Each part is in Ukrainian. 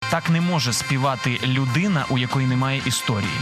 так не може співати людина, у якої немає історії.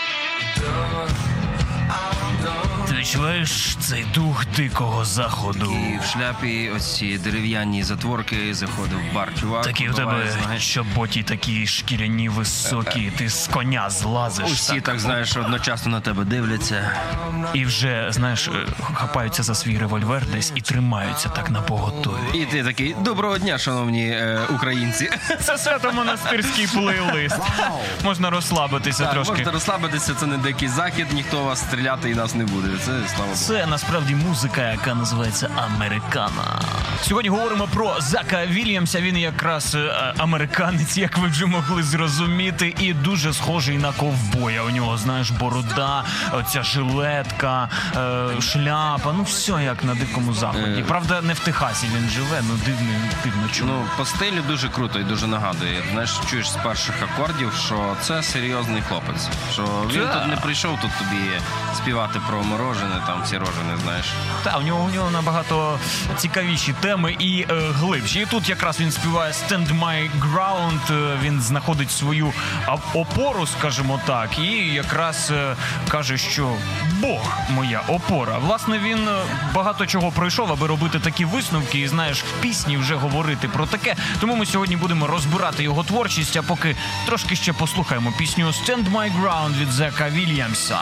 Ти відчуваєш цей дух дикого заходу? І в шляпі ось ці дерев'яні затворки, заходив в бар чувак. Такі у тебе чоботі, такі шкіряні високі, ти з коня злазиш. Усі, так знаєш, одночасно на тебе дивляться. І вже, знаєш, хапаються за свій револьвер десь і тримаються так на поготові. І ти такий: доброго дня, шановні українці. Це свято-монастирський плейлист. Можна розслабитися трошки. Можна розслабитися, це не дикий захід, ніхто вас стріляти і нас не буде. Це, слава Богу. Це насправді музика, яка називається американа. Сьогодні говоримо про Зака Вільямса. Він якраз американець, як ви вже могли зрозуміти, і дуже схожий на ковбоя. У нього, знаєш, борода, оця жилетка, шляпа, ну все як на Дикому Заході. Правда, не в Техасі він живе, ну дивно чому. Ну, по стилю дуже круто і дуже нагадує. Знаєш, чуєш з перших акордів, що це серйозний хлопець. Що він тут не прийшов тут тобі співати про морожене, там всі рожени, знаєш. Так, у нього набагато цікавіші теми і глибші. І тут якраз він співає «Stand My Ground», він знаходить свою опору, скажімо так, і якраз каже, що Бог моя опора. Власне, він багато чого пройшов, аби робити такі висновки і, знаєш, в пісні вже говорити про таке. Тому ми сьогодні будемо розбирати його творчість, а поки трошки ще послухаємо пісню «Stand My Ground» від Зака Вільямса.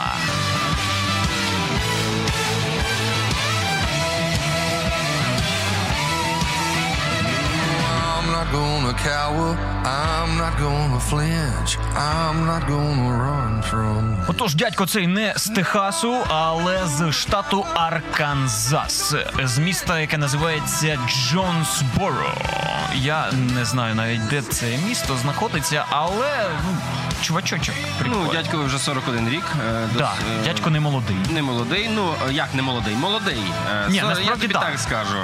I'm not gonna cower, I'm not gonna flinch, I'm not gonna run from... Отож, дядько цей не з Техасу, але з штату Арканзас, з міста, яке називається Джонсборо. Я не знаю навіть, де це місто знаходиться, але чувачочок прикольний. Ну, дядькові вже 41 рік. Так, дядько не молодий. Не молодий, ну, як не молодий? Молодий. Ні, я насправді тобі так скажу.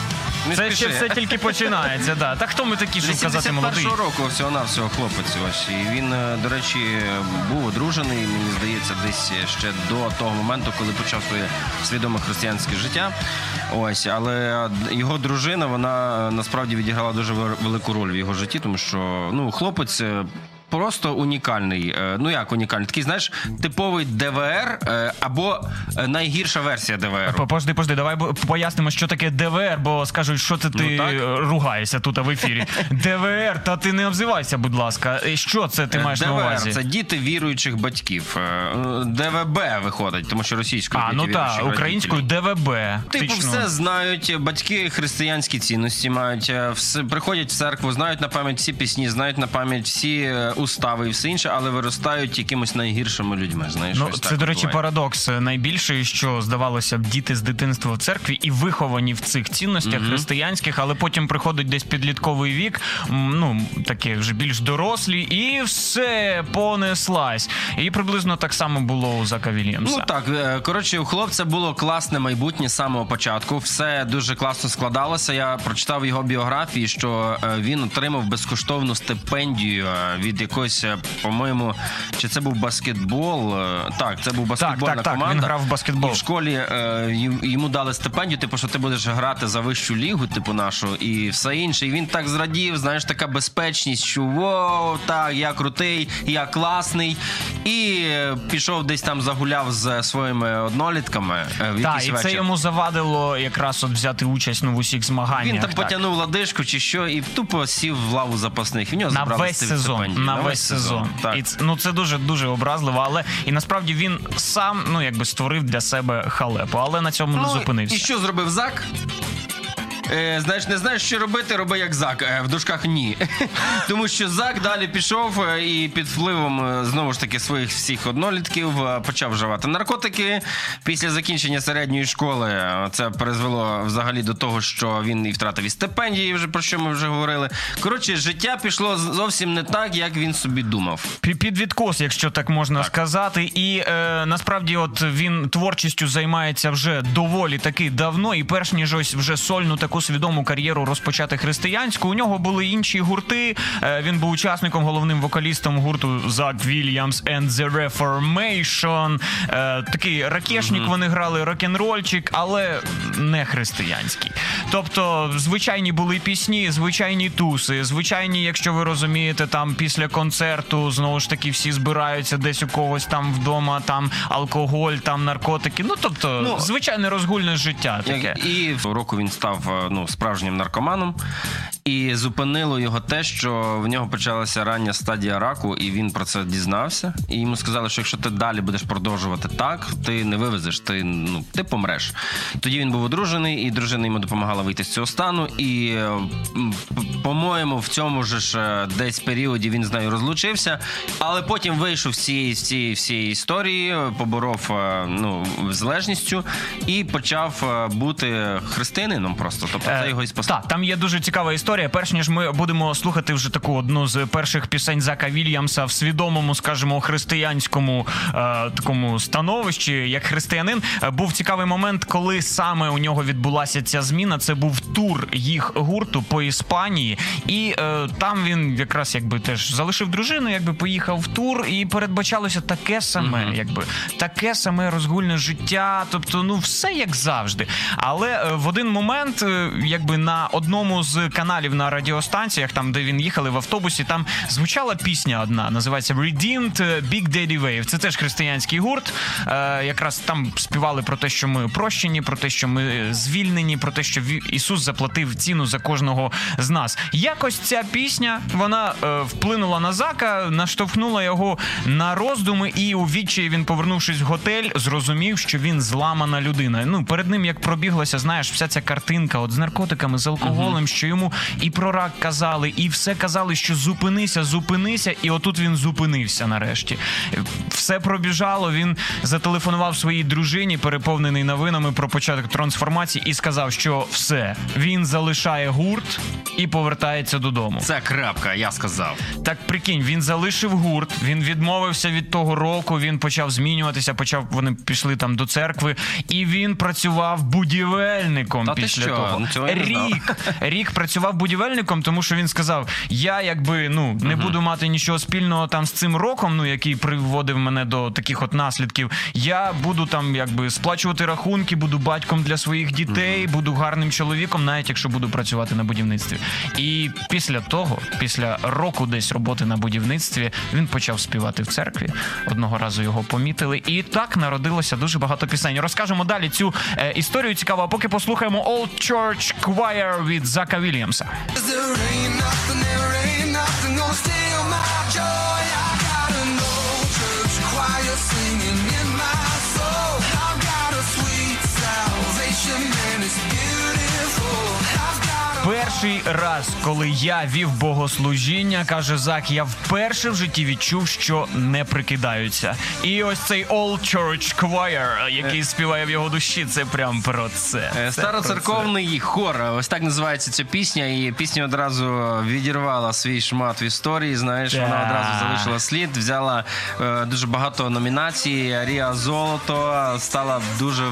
Не це спіши. ще все тільки починається, да. Так хто ми такі, щоб казати молодий? 81-го року всього-навсього хлопець ось. І він, до речі, був одружений, мені здається, десь ще до того моменту, коли почав своє свідоме християнське життя. Ось, але його дружина, вона насправді відіграла дуже велику роль в його житті, тому що, ну, хлопець просто унікальний. Ну як унікальний? Такий, знаєш, типовий ДВР або найгірша версія ДВР. Пожди, давай пояснимо, що таке ДВР, бо скажуть, що це ти ругаєшся тут в ефірі. ДВР, та ти не обзивайся, будь ласка. Що це ти маєш на увазі? ДВР – це діти віруючих батьків. ДВБ виходить, тому що російською діти віруючих батьків. Українською ДВБ. Типу все знають, батьки християнські цінності мають, приходять в церкву, знають на пам'ять всі пісні, знають на пам'ять всі устави і все інше, але виростають якимось найгіршими людьми, знаєш. Ну, це, до речі, парадокс найбільший, що, здавалося б, діти з дитинства в церкві і виховані в цих цінностях християнських, але потім приходить десь підлітковий вік, ну, такі вже більш дорослі, і все, понеслась. І приблизно так само було у Зака Вільямса. Ну так, коротше, у хлопця було класне майбутнє з самого початку, все дуже класно складалося. Я прочитав в його біографії, що він отримав безкоштовну стипендію від якось, по-моєму, чи це був баскетбол? Так, це був баскетбольна команда. Так, він грав в баскетбол. І в школі йому дали стипендію, типу, що ти будеш грати за вищу лігу, типу, нашу, і все інше. І він так зрадів, знаєш, така безпечність, що воу, так, я крутий, я класний. І пішов десь там загуляв з своїми однолітками в якийсь вечір. Так, і це йому завадило якраз от взяти участь в усіх змаганнях. Він там потягнув лодижку чи що, і тупо сів в лаву запасних. В нього на весь сезон. На весь сезон. Так. І це дуже-дуже образливо, але і насправді він сам, ну, якби створив для себе халепу, але на цьому не зупинився. І що зробив Зак? Знаєш, не знаєш, що робити, роби як Зак. В дужках ні. Тому що Зак далі пішов і під впливом, знову ж таки, своїх всіх однолітків почав вживати наркотики. Після закінчення середньої школи це призвело взагалі до того, що він і втратив і стипендії, вже про що ми вже говорили. Коротше, життя пішло зовсім не так, як він собі думав. Під відкос, якщо так можна сказати. І насправді от він творчістю займається вже доволі таки давно, і перш ніж ось вже сольну таку свідому кар'єру розпочати християнську. У нього були інші гурти. Він був учасником, головним вокалістом гурту Зак Вільямс and the Reformation. Такий ракешник вони грали, рок-н-рольчик, але не християнський. Тобто, звичайні були пісні, звичайні туси, звичайні, якщо ви розумієте, там після концерту, знову ж таки, всі збираються десь у когось там вдома, там алкоголь, там наркотики. Ну, тобто, звичайне розгульне життя таке. І в року він став справжнім наркоманом. І зупинило його те, що в нього почалася рання стадія раку, і він про це дізнався. І йому сказали, що якщо ти далі будеш продовжувати так, ти не вивезеш, ти помреш. Тоді він був одружений, і дружина йому допомагала вийти з цього стану. І, по-моєму, в цьому ж десь періоді він з нею розлучився, але потім вийшов з цієї історії, поборов залежністю і почав бути християнином просто. Тобто це його і спасло. Так, там є дуже цікава історія. Перш ніж ми будемо слухати вже таку одну з перших пісень Зака Вільямса в свідомому, скажімо, християнському такому становищі, як християнин, був цікавий момент, коли саме у нього відбулася ця зміна. Це був тур їх гурту по Іспанії, і там він якраз теж залишив дружину, поїхав в тур, і передбачалося таке саме, таке саме розгульне життя, тобто, все як завжди. Але в один момент, на одному з каналів на радіостанціях, там, де він їхали в автобусі, там звучала пісня одна, називається Redeemed Big Daddy Wave. Це теж християнський гурт. Якраз там співали про те, що ми прощені, про те, що ми звільнені, про те, що Ісус заплатив ціну за кожного з нас. Якось ця пісня, вона вплинула на Зака, наштовхнула його на роздуми, і у відчаї він, повернувшись в готель, зрозумів, що він зламана людина. Перед ним, як пробіглася, вся ця картинка з наркотиками, з алкоголем, що йому і про рак казали, і все казали, що зупинися, і отут він зупинився нарешті. Все пробіжало, він зателефонував своїй дружині, переповнений новинами про початок трансформації, і сказав, що все, він залишає гурт і повертається додому. Це крапка, я сказав. Так, прикинь, він залишив гурт, він відмовився від того року, він почав змінюватися, вони пішли там до церкви, і він працював будівельником після того. Рік працював будівельником, тому що він сказав, я не буду мати нічого спільного там з цим роком, який приводив мене до таких наслідків. Я буду там сплачувати рахунки, буду батьком для своїх дітей, буду гарним чоловіком, навіть якщо буду працювати на будівництві. І після року десь роботи на будівництві, він почав співати в церкві. Одного разу його помітили. І так народилося дуже багато пісень. Розкажемо далі цю історію цікаву, а поки послухаємо Old Church Choir від Зака Вільямса. Перший раз, коли я вів богослужіння, каже Зак, я вперше в житті відчув, що не прикидаються. І ось цей Old Church Choir, який співає в його душі, це прям про це. Староцерковний хор, ось так називається ця пісня, і пісня одразу відірвала свій шмат в історії, знаєш, вона одразу залишила слід, взяла дуже багато номінацій, Ріа Золото, стала дуже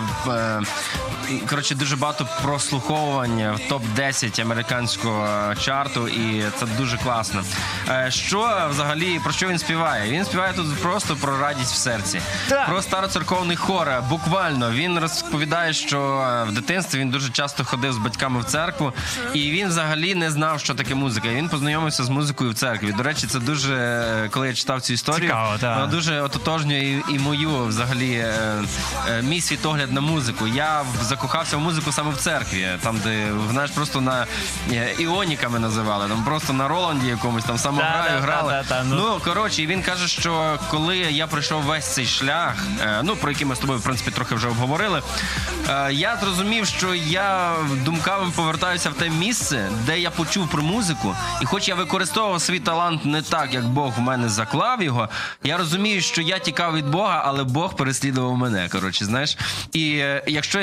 багато прослуховувань в топ-10 американського чарту, і це дуже класно. Про що він співає? Він співає тут просто про радість в серці. Так. Про староцерковний хор. Буквально. Він розповідає, що в дитинстві він дуже часто ходив з батьками в церкву, і він взагалі не знав, що таке музика. Він познайомився з музикою в церкві. До речі, це дуже, коли я читав цю історію, вона дуже ототожнює і мою, взагалі, мій світогляд на музику. Я закохався в музику саме в церкві, там, де, знаєш, просто на іоніками називали, там просто на Роланді якомусь, там самограю грали. І він каже, що коли я пройшов весь цей шлях, про який ми з тобою, в принципі, трохи вже обговорили, я зрозумів, що я думками повертаюся в те місце, де я почув про музику, і хоч я використовував свій талант не так, як Бог в мене заклав його, я розумію, що я тікав від Бога, але Бог переслідував мене, знаєш. І якщо я закохався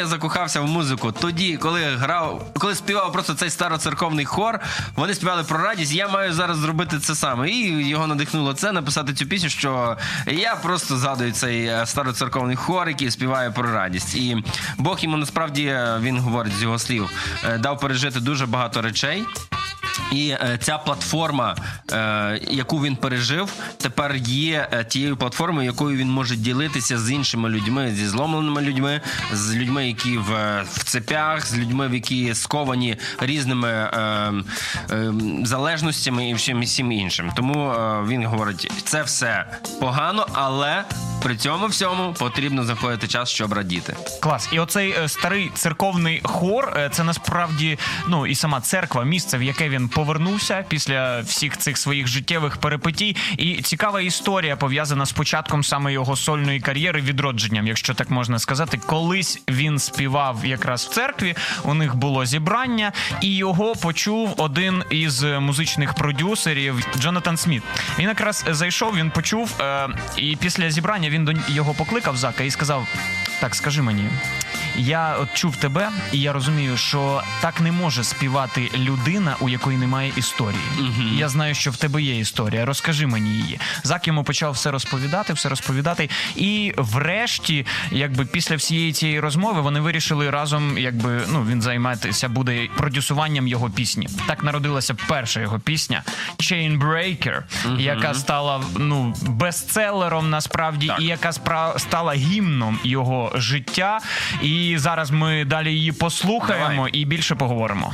розбирався в музику тоді, коли співав просто цей староцерковний хор, вони співали про радість, я маю зараз зробити це саме. І його надихнуло це, написати цю пісню, що я просто згадую цей староцерковний хор, який співає про радість. І Бог йому насправді, він говорить з його слів, дав пережити дуже багато речей. І ця платформа, яку він пережив, тепер є тією платформою, якою він може ділитися з іншими людьми, зі зломленими людьми, з людьми, які в цепях, з людьми, які сковані різними залежностями і всім іншим. Тому він говорить, це все погано, але при цьому всьому потрібно знаходити час, щоб радіти. Клас. І оцей старий церковний хор, це насправді, і сама церква, місце, в яке він повернувся після всіх цих своїх життєвих перипетій. І цікава історія пов'язана з початком саме його сольної кар'єри, відродженням, якщо так можна сказати. Колись він співав якраз в церкві, у них було зібрання, і його почув один із музичних продюсерів, Джонатан Сміт. Він якраз зайшов, він почув, і після зібрання він до його покликав, Зака, і сказав: так, скажи мені, я от чув тебе, і я розумію, що так не може співати людина, у якої немає історії. Я знаю, що в тебе є історія, розкажи мені її. Зак йому почав все розповідати, і врешті, після всієї цієї розмови, вони вирішили разом, він займатися буде продюсуванням його пісні. Так народилася перша його пісня «Chain Breaker», яка стала, бестселером насправді, і яка стала гімном його життя. І зараз ми далі її послухаємо і більше поговоримо.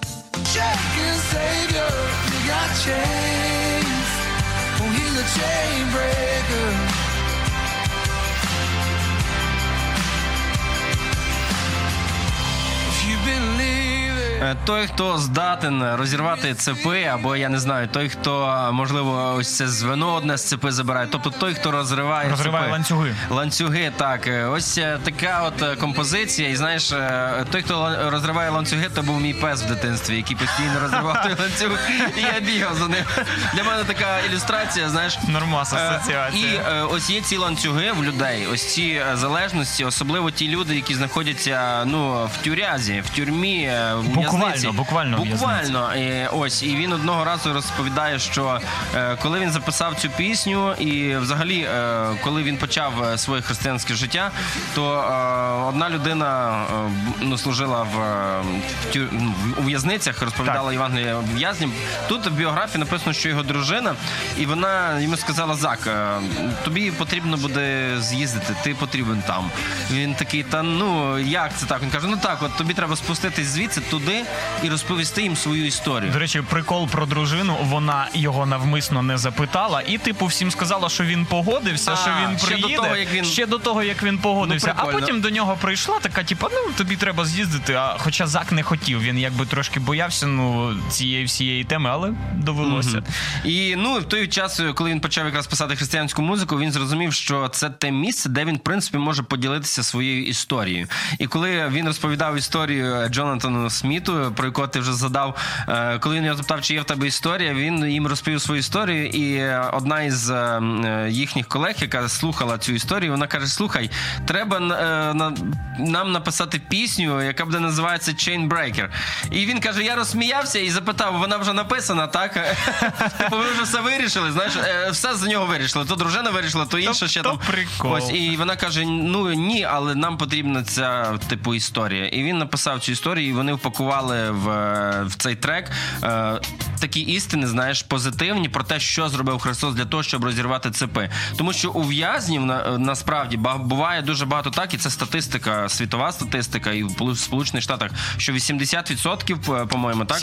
Той, хто здатен розірвати цепи, або, я не знаю, той, хто, можливо, ось це звено одне з цепи забирає, тобто той, хто розриває цепи. Ланцюги. Ланцюги, так. Ось така от композиція, і знаєш, той, хто розриває ланцюги, то був мій пес в дитинстві, який постійно розривав той ланцюг, і я бігав за ним. Для мене така ілюстрація, знаєш. Нормас асоціація. І ось є ці ланцюги в людей, ось ці залежності, особливо ті люди, які знаходяться, в тюрязі, в тюрмі, Буквально. Ось, і він одного разу розповідає, що коли він записав цю пісню, і взагалі, коли він почав своє християнське життя, то одна людина служила у в'язницях, розповідала Євангелія в'язням. Тут в біографії написано, що його дружина, і вона йому сказала: Зак, тобі потрібно буде з'їздити, ти потрібен там. Він такий: як це так? Він каже: так, от тобі треба спуститись звідси туди і розповісти їм свою історію. До речі, прикол про дружину, вона його навмисно не запитала і, всім сказала, що він погодився, що він приїде. Ще до того, як він погодився. А потім до нього прийшла така, тобі треба з'їздити. Хоча Зак не хотів, він трошки боявся, цієї всієї теми, але довелося. І, в той час, коли він почав якраз писати християнську музику, він зрозумів, що це те місце, де він, в принципі, може поділитися своєю історією. І коли він розповідав історію Джонатану Сміту, про яку ти вже задав, коли він його запитав, чи є в тебе історія, він їм розповів свою історію, і одна із їхніх колег, яка слухала цю історію, вона каже: слухай, треба нам написати пісню, яка буде називатися «Chain Breaker». І він каже: я розсміявся і запитав: вона вже написана, так? Ви вже все вирішили, знаєш, все за нього вирішили. То дружина вирішила, то інша ще там. Прикол. Ось, і вона каже: ні, але нам потрібна ця, історія. І він написав цю історію, і вони впакували в цей трек такі істини, знаєш, позитивні про те, що зробив Христос для того, щоб розірвати цепи. Тому що у в'язнів насправді буває дуже багато так, і це статистика, світова статистика, і в Сполучених Штатах, що 80%, по-моєму, так?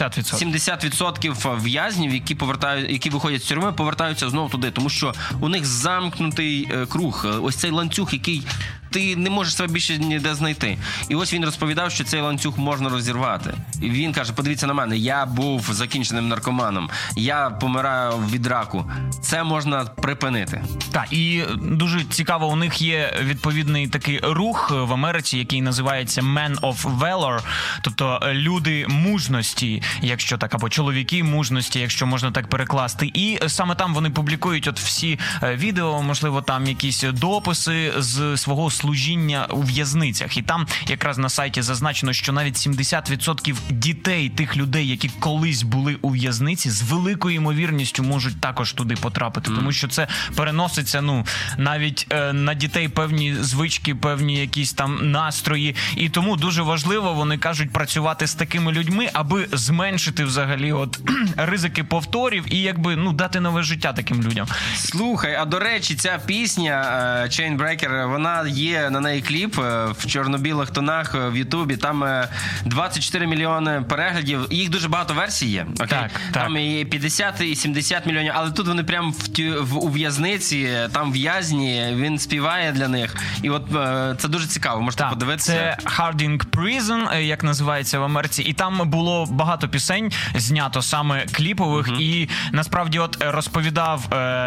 70% в'язнів, які виходять з тюрми, повертаються знову туди, тому що у них замкнутий круг, ось цей ланцюг, який ти не можеш себе більше ніде знайти. І ось він розповідав, що цей ланцюг можна розірвати. І він каже: подивіться на мене, я був закінченим наркоманом, я помираю від раку. Це можна припинити. Так, і дуже цікаво, у них є відповідний такий рух в Америці, який називається Man of Valor, тобто люди мужності, якщо так, або чоловіки мужності, якщо можна так перекласти. І саме там вони публікують всі відео, можливо, там якісь дописи з свого служіння у в'язницях. І там якраз на сайті зазначено, що навіть 70% дітей тих людей, які колись були у в'язниці, з великою ймовірністю можуть також туди потрапити, тому що це переноситься, навіть на дітей певні звички, певні якісь там настрої, і тому дуже важливо, вони кажуть, працювати з такими людьми, аби зменшити взагалі ризики повторів і якби дати нове життя таким людям. Слухай, а до речі, ця пісня Chainbreaker, вона є, на неї кліп в чорно-білих тонах в Ютубі, там 24 мільйони переглядів, їх дуже багато версій є, окей? Так. Там і 50, і 70 мільйонів, але тут вони прямо у в'язниці, там в'язні, він співає для них, і це дуже цікаво, можете подивитися. Це Harding Prison, як називається в Америці, і там було багато пісень знято саме кліпових, і насправді розповідав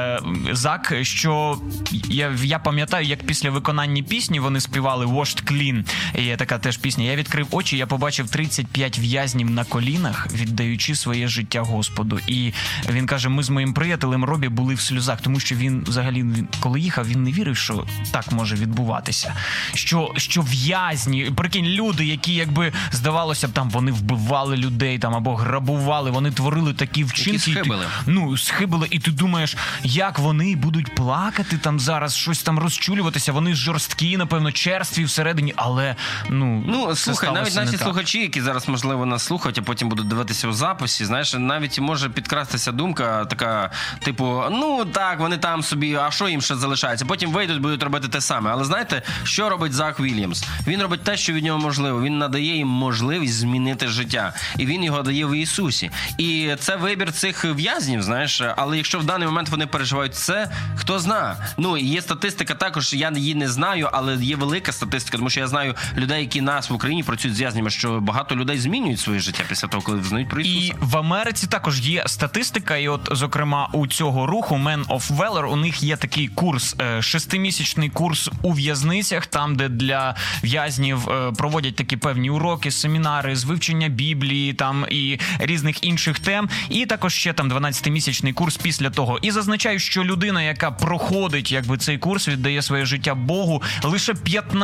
Зак, що я пам'ятаю, як після виконання пісні вони співали Washed Clean, є така теж пісня, я відкрив очі, я побачив 35 в'язнів на колінах, віддаючи своє життя Господу. І він каже, ми з моїм приятелем Робі були в сльозах, тому що він взагалі, коли їхав, він не вірив, що так може відбуватися. Що в'язні, прикинь, люди, які якби, здавалося б, там вони вбивали людей там або грабували, вони творили такі вчинки. Схибили, і ти думаєш, як вони будуть плакати там зараз, щось там розчулюватися, вони жорсткі, напевно, черстві всередині, але, слухай, навіть наші слухачі, які зараз, можливо, нас слухають, а потім будуть дивитися у записі, знаєш, навіть може підкрастися думка така, типу, так, вони там собі, а що їм ще залишається? Потім вийдуть, будуть робити те саме. Але знаєте, що робить Зак Вільямс? Він робить те, що від нього можливо. Він надає їм можливість змінити життя. І він його дає в Ісусі. І це вибір цих в'язнів, знаєш, але якщо в даний момент вони переживають це, хто знає. Є статистика також, я її не знаю, але є велика статистика, тому що я знаю людей, які нас в Україні працюють з в'язнями, що багато людей змінюють своє життя після того, коли взнають про Ісуса. І в Америці також є статистика, і зокрема, у цього руху Men of Valor, у них є такий курс, 6-місячний курс у в'язницях, там, де для в'язнів проводять такі певні уроки, семінари з вивчення Біблії, там, і різних інших тем, і також ще там 12-місячний курс після того. І зазначаю, що людина, яка проходить якби цей курс, віддає своє життя Богу, лише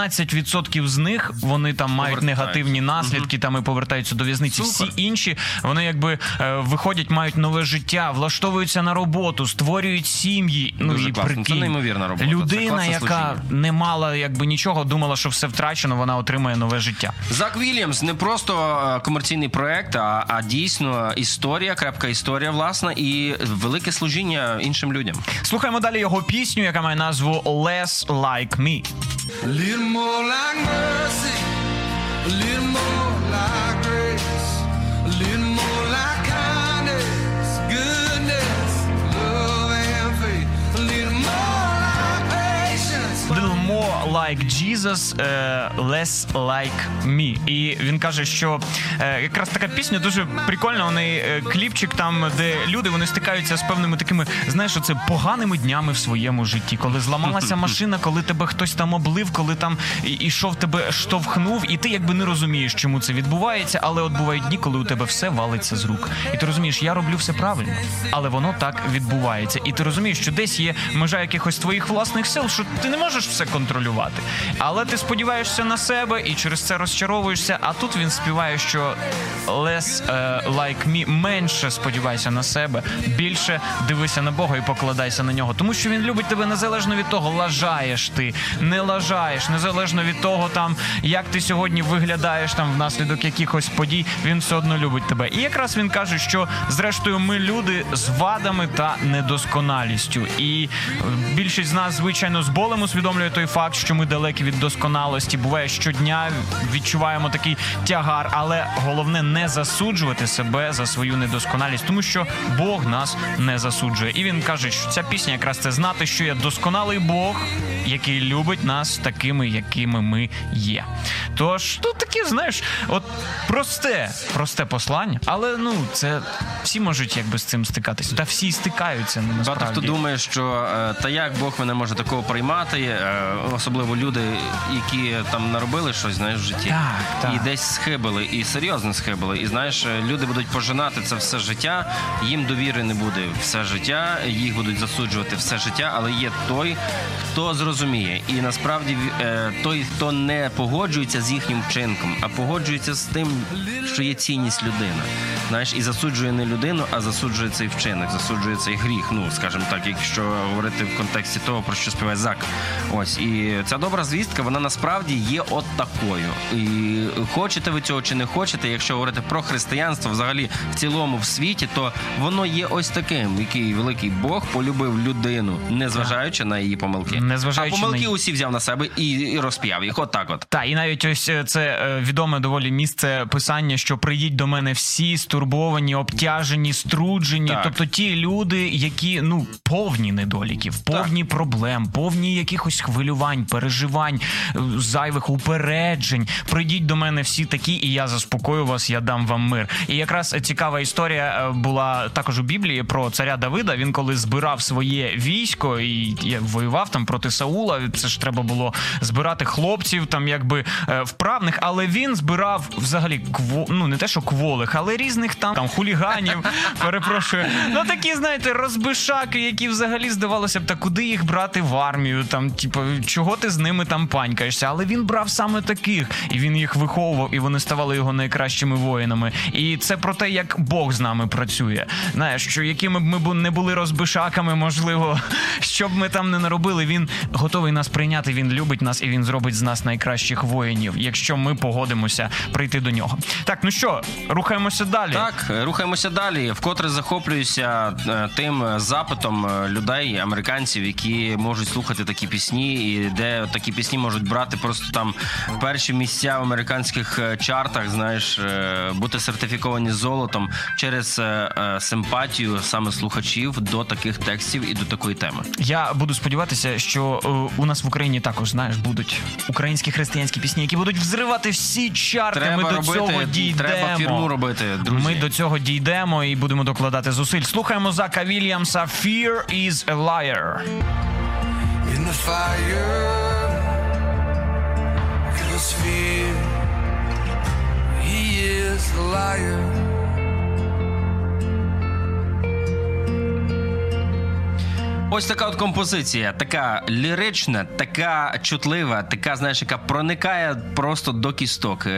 15% з них, вони там мають негативні наслідки, там і повертаються до в'язниці. Супер. Всі інші, вони якби виходять, мають нове життя, влаштовуються на роботу, створюють сім'ї. Дуже І класно. прикинь, Це неймовірна робота. людина, яка не мала якби нічого, думала, що все втрачено, вона отримує нове життя. Зак Вільямс не просто комерційний проект, а дійсно історія, крепка історія, власна, і велике служіння іншим людям. Слухаємо далі його пісню, яка має назву Less Like Me. A little more like mercy, a little more like grace, a little more like kindness, goodness, love and faith, a little more like patience. Little more like Jesus, less like me. І він каже, що якраз така пісня дуже прикольна, у неї кліпчик там, де люди, вони стикаються з певними такими, знаєш, оце поганими днями в своєму житті, коли зламалася машина, коли тебе хтось там облив, коли там ішов тебе штовхнув, і ти якби не розумієш, чому це відбувається, але от бувають дні, коли у тебе все валиться з рук. І ти розумієш, я роблю все правильно, але воно так відбувається. І ти розумієш, що десь є межа якихось твоїх власних сил, що ти не можеш все контролювати. Але ти сподіваєшся на себе і через це розчаровуєшся, а тут він співає, що less like me, менше сподівайся на себе, більше дивися на Бога і покладайся на нього. Тому що він любить тебе незалежно від того, лажаєш ти, не лажаєш, незалежно від того, там, як ти сьогодні виглядаєш там внаслідок якихось подій, він все одно любить тебе. І якраз він каже, що зрештою ми люди з вадами та недосконалістю. І більшість з нас, звичайно, з болем усвідомлює той факт, що ми далекі від досконалості. Буває, щодня відчуваємо такий тягар, але головне не засуджувати себе за свою недосконалість, тому що Бог нас не засуджує. І він каже, що ця пісня якраз це знати, що є досконалий Бог, який любить нас такими, якими ми є. Тож, тут таке, знаєш, от просте послання, але, це всі можуть якби з цим стикатися. Та всі стикаються, насправді. Багато хто думає, що та як Бог мене може такого приймати, особливо особливо люди, які там наробили щось, знаєш, в житті. Так. І десь схибили, і серйозно схибили. І, знаєш, люди будуть пожинати це все життя, їм довіри не буде все життя, їх будуть засуджувати все життя, але є той, хто зрозуміє. І насправді той, хто не погоджується з їхнім вчинком, а погоджується з тим, що є цінність людини. Знаєш, і засуджує не людину, а засуджує цей вчинок, засуджує цей гріх. Ну, скажімо так, якщо говорити в контексті того, про що співає Зак. Ось, і ця добра звістка, вона насправді є от такою. І хочете ви цього чи не хочете, якщо говорити про християнство взагалі в цілому в світі, то воно є ось таким, який великий Бог полюбив людину, незважаючи на її помилки. А помилки усі взяв на себе і розп'яв їх. От так от. Так, і навіть ось це відоме доволі місце писання, що прийдіть до мене всі стурбовані, обтяжені, струджені. Так. Тобто ті люди, які, повні недоліків, повні проблем, повні якихось хвилювань, переживань, зайвих упереджень. Прийдіть до мене всі такі, і я заспокою вас, я дам вам мир. І якраз цікава історія була також у Біблії про царя Давида. Він коли збирав своє військо і воював там проти Саула, це ж треба було збирати хлопців, там якби вправних, але він збирав взагалі не те, що кволих, але різних там хуліганів, перепрошую. Такі, знаєте, розбишаки, які взагалі здавалося б, та куди їх брати в армію, там, чого ти з ними там панькаєшся? Але він брав саме таких, і він їх виховував, і вони ставали його найкращими воїнами. І це про те, як Бог з нами працює. Знаєш, що якими б ми не були розбишаками, можливо, що б ми там не наробили, він готовий нас прийняти, він любить нас, і він зробить з нас найкращих воїнів, якщо ми погодимося прийти до нього. Так, що, рухаємося далі? Так, рухаємося далі. Вкотре захоплююся тим запитом людей, американців, які можуть слухати такі пісні, і де такі пісні можуть брати просто там перші місця в американських чартах, знаєш, бути сертифіковані золотом через симпатію саме слухачів до таких текстів і до такої теми. Я буду сподіватися, що у нас в Україні також, знаєш, будуть українські християнські пісні, які будуть взривати всі чарти. Треба ми до цього дійдемо. Треба фірму робити, друзі. Ми до цього дійдемо і будемо докладати зусиль. Слухаємо Зака Вільямса «Fear is a liar». In the fire, 'cause fear, he is a liar. Ось така от композиція, така лірична, така чутлива, така, знаєш, яка проникає просто до кісток.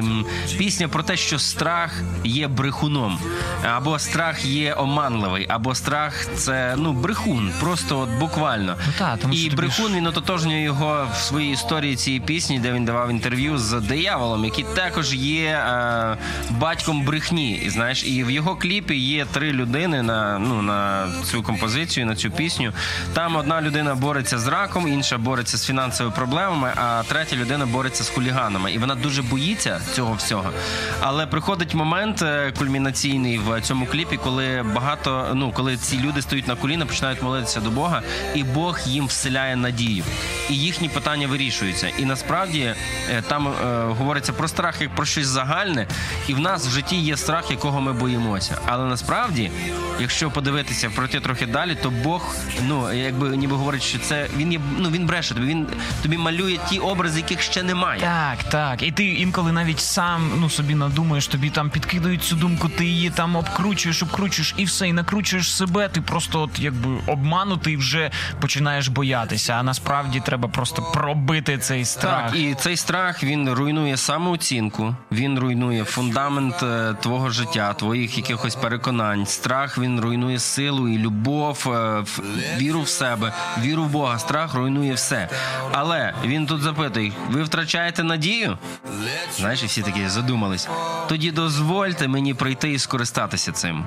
Пісня про те, що страх є брехуном, або страх є оманливий, або страх – це, брехун, просто от буквально. І брехун, він ототожнює його в своїй історії цієї пісні, де він давав інтерв'ю з дияволом, який також є батьком брехні. І, знаєш, і в його кліпі є 3 людини на цю композицію, на цю пісню. Там одна людина бореться з раком, інша бореться з фінансовими проблемами, а третя людина бореться з хуліганами. І вона дуже боїться цього всього. Але приходить момент кульмінаційний в цьому кліпі, коли коли ці люди стоять на коліна, починають молитися до Бога, і Бог їм вселяє надію. І їхні питання вирішуються. І насправді там говориться про страх як про щось загальне, і в нас в житті є страх, якого ми боїмося. Але насправді, якщо подивитися, пройти трохи далі, то Бог ніби говорить, що це він бреше тобі, він тобі малює ті образи, яких ще немає. Так. І ти інколи навіть сам собі надумаєш, тобі там підкидають цю думку, ти її там обкручуєш і все, і накручуєш себе, ти просто обманутий вже починаєш боятися, а насправді треба просто пробити цей страх. Так, і цей страх, він руйнує самооцінку, він руйнує фундамент твого життя, твоїх якихось переконань. Страх, він руйнує силу і любов, віру в себе, віру в Бога. Страх руйнує все. Але він тут запитує, ви втрачаєте надію? Знаєш, і всі такі задумались. Тоді дозвольте мені прийти і скористатися цим.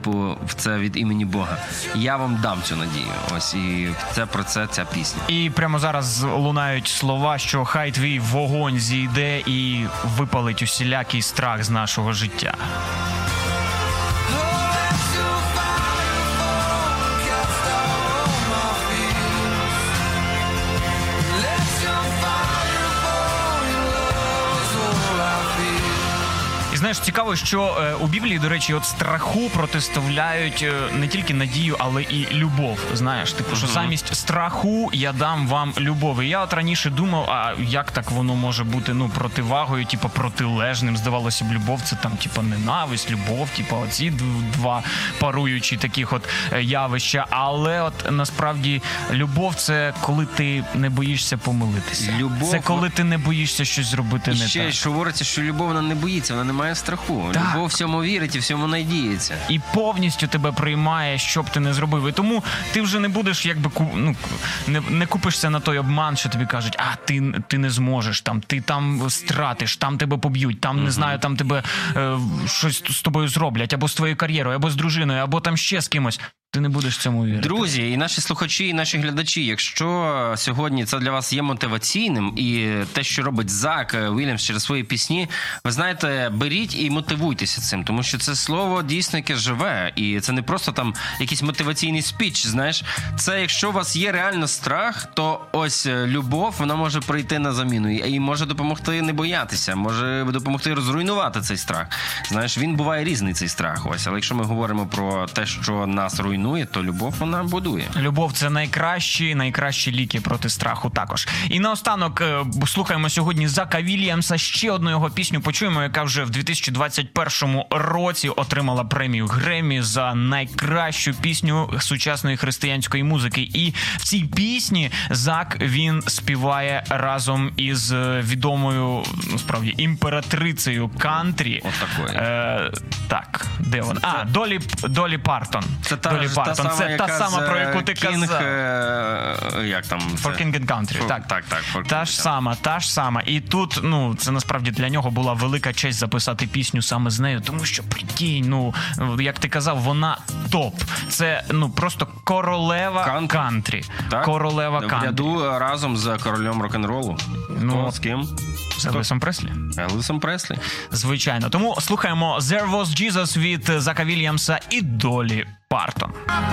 Це від імені Бога. Я вам дам цю надію. Ось, і це про це ця пісня. І прямо зараз лунають слова, що хай твій вогонь зійде і випалить усілякий страх з нашого життя. І знаєш, знаєш, цікаво, що у Біблії, до речі, от страху протиставляють не тільки надію, але і любов. Знаєш, типу, що замість страху я дам вам любов. І я от раніше думав, а як так воно може бути, ну, противагою, типу, протилежним. Здавалося б, любов це там, типу, ненависть, любов, типу, оці два паруючі таких от явища. Але от насправді любов це коли ти не боїшся помилитися. Любов... Це коли ти не боїшся щось зробити не так. І ще, що говориться, що любов, вона не боїться, вона не має страху. Так. Любов всьому вірить і всьому надіється. І повністю тебе приймає, що б ти не зробив. І тому ти вже не будеш, якби, не купишся на той обман, що тобі кажуть, а ти не зможеш, там, ти там стратиш, там тебе поб'ють, там, не знаю, там тебе щось з тобою зроблять, або з твоєю кар'єрою, або з дружиною, або там ще з кимось. Ти не будеш цьому вірити. Друзі, і наші слухачі, і наші глядачі, якщо сьогодні це для вас є мотиваційним, і те, що робить Зак Вільямс через свої пісні, ви знаєте, беріть і мотивуйтеся цим, тому що це слово дійсно яке живе, і це не просто там якийсь мотиваційний спіч, знаєш. Це якщо у вас є реально страх, то ось любов, вона може прийти на заміну і може допомогти не боятися, може допомогти розруйнувати цей страх. Знаєш, він буває різний, цей страх, ось, але якщо ми говоримо про те, що нас руйнує, то любов вона будує. Любов – це найкращі ліки проти страху також. І наостанок слухаємо сьогодні Зака Вільямса, ще одну його пісню почуємо, яка вже в 2021 році отримала премію Греммі за найкращу пісню сучасної християнської музики. І в цій пісні Зак, він співає разом із відомою, насправді, імператрицею кантрі. От такої. Так, де вона? Долі Партон. Це Та сама, про яку ти казав. Як там? For King and Country. Так. Та ж сама. І тут, це насправді для нього була велика честь записати пісню саме з нею, тому що, прикинь, як ти казав, вона топ. Це, просто королева кантрі. Королева кантрі. В ряду разом з королем рок-н-ролу. З ким? З Елвісом Преслі. Елвісом Преслі. Звичайно. Тому слухаємо There Was Jesus від Зака Вільямса і Долі Партон.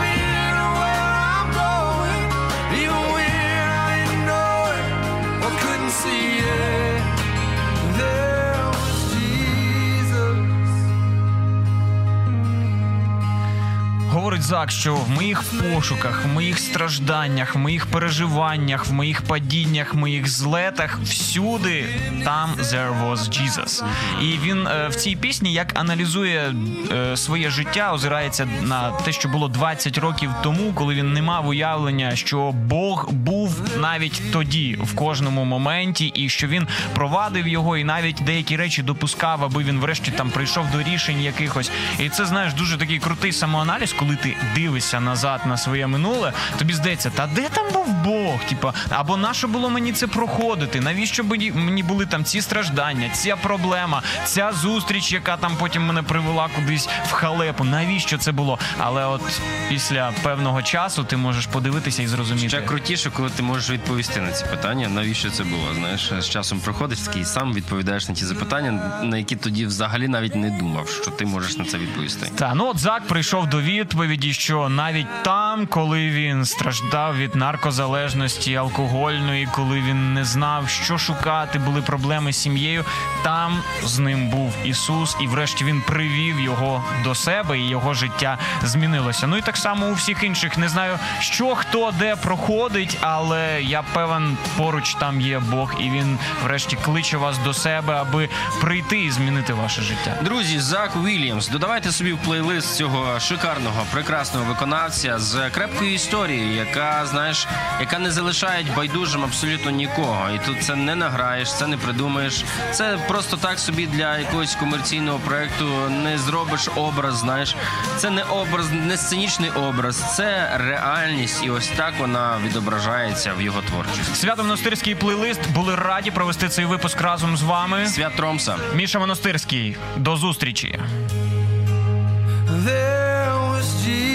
Говорить Зак, що в моїх пошуках, в моїх стражданнях, в моїх переживаннях, в моїх падіннях, в моїх злетах, всюди там there was Jesus. І він в цій пісні як аналізує своє життя, озирається на те, що було 20 років тому, коли він не мав уявлення, що Бог був навіть тоді, в кожному моменті, і що він провадив його, і навіть деякі речі допускав, аби він врешті там прийшов до рішень якихось. І це, знаєш, дуже такий крутий самоаналіз, коли ти дивишся назад на своє минуле, тобі здається, та де там був Бог? Або нащо було мені це проходити? Навіщо мені були там ці страждання, ця проблема, ця зустріч, яка там потім мене привела кудись в халепу? Навіщо це було? Але от після певного часу ти можеш подивитися і зрозуміти. Ще крутіше, коли ти можеш відповісти на ці питання, навіщо це було? Знаєш, з часом приходиш такий і сам відповідаєш на ті запитання, на які тоді взагалі навіть не думав, що ти можеш на це відповісти. От Зак прийшов до відповіді, що навіть там, коли він страждав від наркозалежності, алкогольної, коли він не знав, що шукати, були проблеми з сім'єю, там з ним був Ісус, і врешті він привів його до себе, і його життя змінилося. І так само у всіх інших. Не знаю, що хто де проходить, але я певен, поруч там є Бог, і він врешті кличе вас до себе, аби прийти і змінити ваше життя. Друзі, Зак Вільямс, додавайте собі в плейлист цього шикарного, прекрасного виконавця з крепкою історією, яка, знаєш, яка не залишає байдужим абсолютно нікого. І тут це не награєш, це не придумаєш. Це просто так собі для якогось комерційного проєкту не зробиш образ, знаєш. Це не образ, не сценічний образ, це реальність. І ось так вона відображається в його творчості. Свято-Монастирський плейлист. Були раді провести цей випуск разом з вами. Свят Тромса. Міша Монастирський. До зустрічі. There was Jesus.